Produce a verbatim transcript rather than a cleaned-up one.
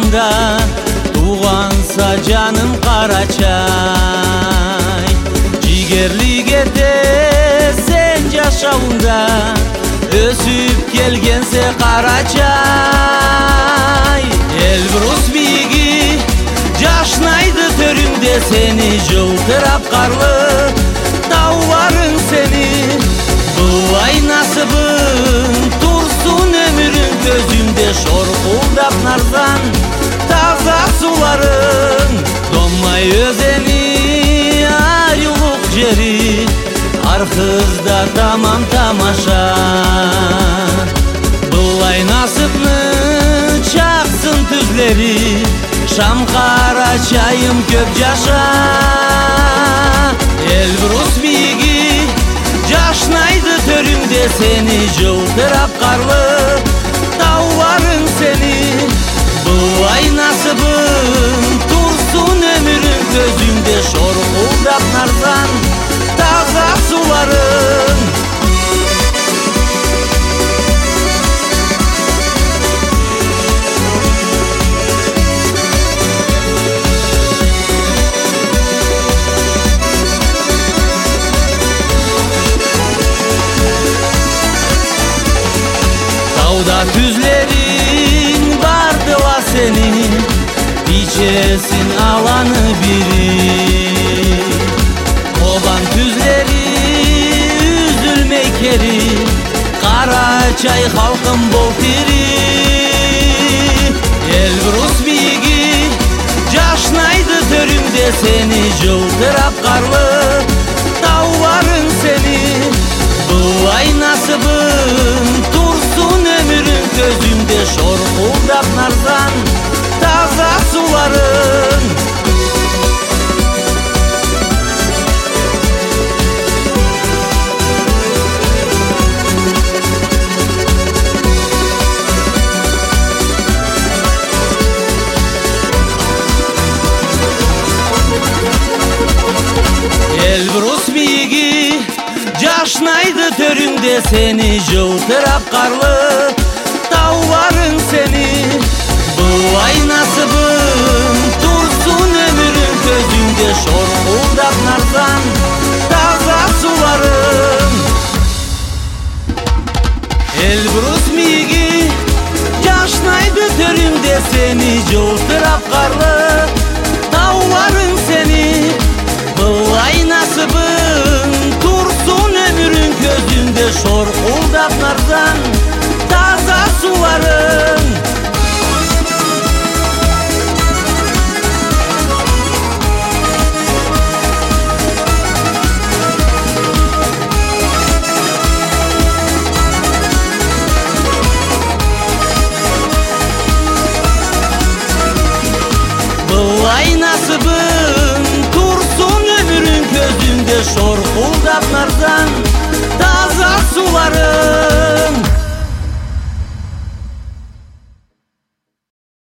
жашауында туғанса жаным Карачай. Жигерлик эте сен жашауында өсүп келгенсе Карачай. Элбрус биги жашнайды төрүңдө сени, жылтырап карлы тауларың сени. Булай насыбың турсун өмүрүң көзүмдө, шоркулдап нарзан таза суларың. Домай өзени айылык жери, аркызда тамам тамаша. Булай насыпны чаксын түзлери, шам Карачайым көп жаша. Элбрус биги жашнайды төрүңдө сени, жылтырап карлы тауларың сени. Булай насыбың турсун өмүрүң көзүмдө, шоркулдап нарзан таза суларың. Тауда түзлерин бардыла сени, ичесин аланы бири. Кобан түзлери үзүлмөй кери, Карачай халкым бол тири. Элбрус биги жашнайды төрүңдө сени, жылтырап карлы тауларың сени. Булай насыбың турсун өмүрүң көзүмдө, шоркулдап нарзан таза суларың. Элбрус биги жашнайды төрүңдө сени, жылтырап карлы тауларың сени. Булай насыбың турсун өмүрүң көзүңдө, шоркулдап нарзан таза суларың. Элбрус биги жашнайды төрүңдө сени, жылтырап карлы тауларың сени. Булай насыбың турсун өмүрүң көзүңдө, шоркулдап нарзан таза суларың. Булай насыбың турсун өмүрүң көзүңдө, шоркулдап нарзан таза суларың.